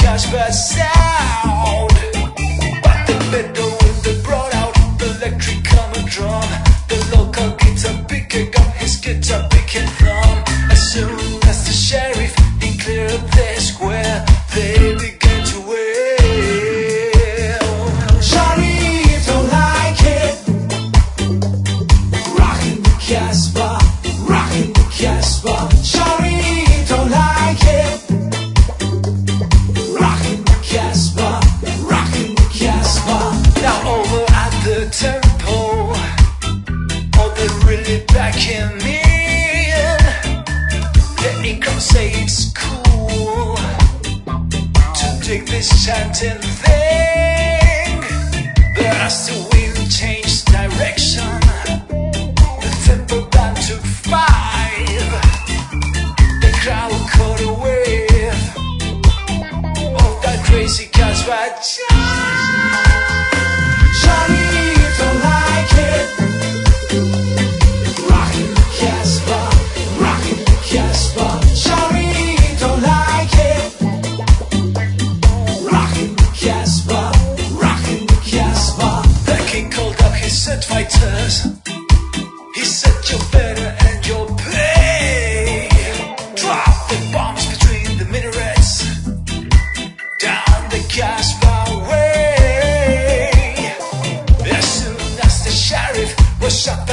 Casbah sound. But the fiddle when they brought out the electric common drum, the local guitar picker got his guitar picking thumb. As soon as the sheriff declared their square, they began to wail. Sheriff don't like it, rockin' the Casbah, rockin' the Casbah. Sheriff don't like it, rockin' the Casbah, rockin' the Casbah. Now over at the temple, oh, they're really backing me in. The income say it's cool to dig this chanting thing, but as the wind changed direction, the temple band took 5. The crowd caught a wave of that crazy Casbah jive. Sheriff don't like it, rockin' the Casbah, rockin' the Casbah. Sheriff don't like it, rockin' the Casbah, rockin' the Casbah. The king called up his set fighters. He said, you better end your pay. Drop the bombs between the minarets, down the Casbah way. As soon as the sheriff was shot